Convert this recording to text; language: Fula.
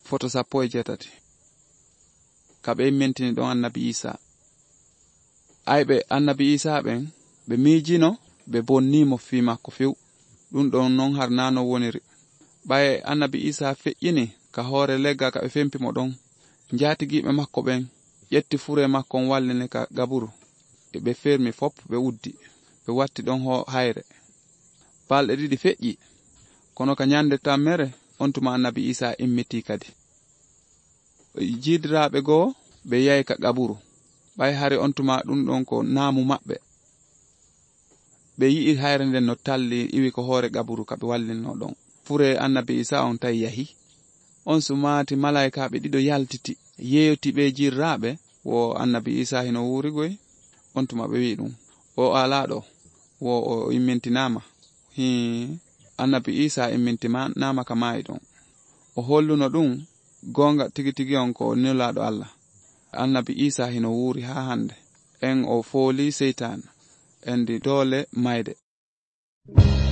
foto 18 kaɓe mentini ɗon annabi Isa. Ayɓe annabi Isa ɓen ɓe miijino ɓe bonnimo fi makko few. Ɗum ɗon non har nano woniri. Ɓaye annabi Isa feƴƴini ka hoore legga ka ɓe fempi mo ɗon. Njatigiɓe makko ɓen ƴetti fure makko wallini ka gaburu. Ɓe fermi fop ɓe uddi. Ɓe watti ɗon hayre. Balɗe ɗiɗi feƴƴi. Kono ka nyande tammere on tuma annabi Isa immiti kadi. Jiidiraɓe goo ɓe yahi ka gaburu. Ɓay hari on tuma ɗum ɗon ko naamu maɓɓe. Ɓe yi'i hayre nden no talli iwi ko hoore gaburu ka ɓe wallino ɗon. Fure annabi Isa on tawi yahi. On sumati malaikaɓe ɗiɗo yaltiti yeyoti ɓe jirraɓe wo annabi Isa hino wurigoy. On tuma ɓe wi ɗum o alaɗo wo o immintinama. Annabi Isa immintinama ka maayi ɗon. O holluno ɗum gonga tigi on ko nulaɗo Allah. Annabi Isa hino wuri ha hande en o fooli Seytan endi dole mayde.